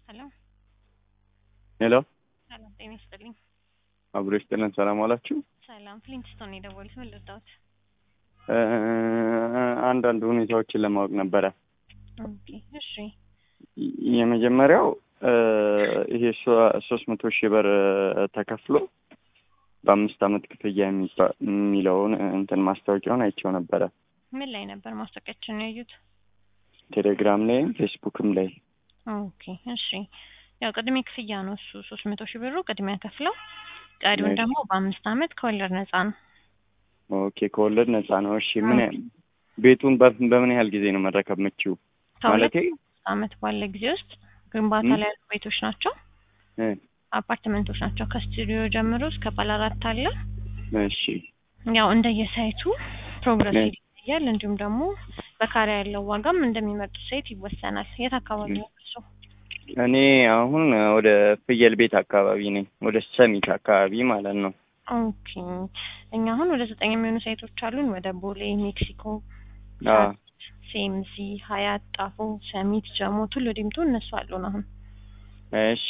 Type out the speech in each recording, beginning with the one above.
ሄሎ ሄሎ ሰላም ጤና ይስጥልኝ። አብሮሽ ጥለን ሰላም አላችሁ? ሰላም ፍሊንትስቶን ነው የደወሉት። ምን ልርዳዎት? አንዳንድ ሁኔታዎችን ለማወቅ ነበረ። ኦኬ እሺ። የመጀመሪያው ይሄ 300,000 ብር ተከፍሎ በ5 አመት ክፍያ የሚለውን እንትን ማስታወቂያውን አይቼው ነበረ። ምን ላይ ነበር ማስታወቂያችን ያዩት? ቴሌግራም ላይም ፌስቡክም ላይ። ኦኬ እሺ። ያው ቅድሜ ክፍያ ነው እሱ 300,000 ብሩ ቅድሚያ ከፍለው ቀሪውን ደግሞ በ5 አመት ከወለድ ነፃ ነው። ኦኬ ከወለድ ነፃ ነው። እሺ ምን ቤቱን በምን ያህል ጊዜ ነው መረከብ የምችው? ከሁለት አመት ባለ ጊዜ ውስጥ ግንባታ ላይ ያሉ ቤቶች ናቸው። አፓርትመንቶች ናቸው። ከስቱዲዮ ጀምሮ እስከ ባለ 4 አለ። እሺ ያው እንደየሳይቱ ፕሮግረስ ይለያል። እንዲሁም ደግሞ በካሬ ያለው ዋጋም እንደሚመርጡ ሳይት ይወሰናል። የት አካባቢ ነው እሱ? እኔ አሁን ወደ ፍየል ቤት አካባቢ ነኝ። ወደ ሰሚት አካባቢ ማለት ነው። ኦኬ እኛ አሁን ወደ 9 የሚሆኑ ሳይቶች አሉን። ወደ ቦሌ፣ ሜክሲኮ፣ ሴምሲ፣ ሀያት፣ ጣፎ፣ ሰሚት፣ ጀሞ፣ ቱሉ ዲምቱ እነሱ አሉን አሁን። እሺ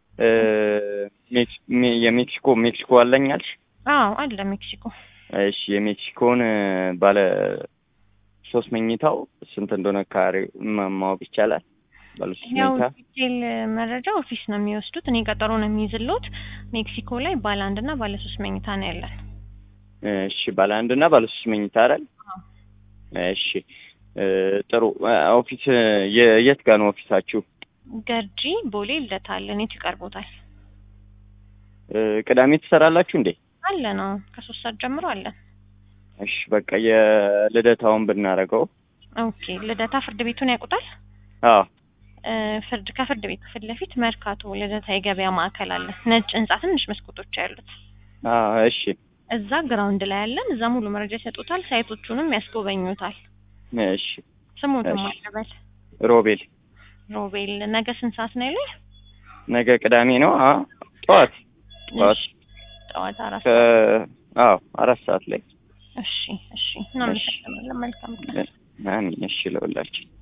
ሜክሲኮ አለኛልሽ? አዎ አለ ሜክሲኮ። እሺ የሜክሲኮን ባለ 3 መኝታው ስንት እንደሆነ ካሬ ማወቅ ይቻላል? ባለ 3 መኝታ ዲቴል መረጃ ኦፊስ ነው የሚወስዱት። እኔ ቀጠሮ ነው የሚይዝልዎት። ሜክሲኮ ላይ ባለ 1 እና ባለ 3 መኝታ ነው ያለን። እሺ ባለ 1 እና ባለ 3 መኝታ አይደል? እሺ ጥሩ። ኦፊስ የት ጋር ነው ኦፊሳችሁ? ገርጂ ቦሌ ልደታ አለ። የት ይቀርቦታል? ቅዳሜ ትሰራላችሁ እንዴ? አለ ነው ከ3 ሰዓት ጀምሮ አለ። እሺ በቃ የልደታውን ብናረገው። ኦኬ ልደታ ፍርድ ቤቱን ያውቁታል? አዎ ከፍርድ ቤቱ ፊት ለፊት መርካቶ ልደታ የገበያ ማዕከል አለ። ነጭ ህንጻ ትንሽ መስኮቶች ያሉት። እሺ እዛ ግራውንድ ላይ አለን። እዛ ሙሉ መረጃ ይሰጡታል። ሳይቶቹንም ያስጎበኙታል። እሺ ስሙትም አለበል ሮቤል። ነገ ስንት ሰዓት ነው ያለው? ነገ ቅዳሜ ነው። ጠዋት 4 ሰዓት። 4 ሰዓት ላይ። እሺ እናመሰግናለን። መልካም ቀን። እሺ ለሁላችን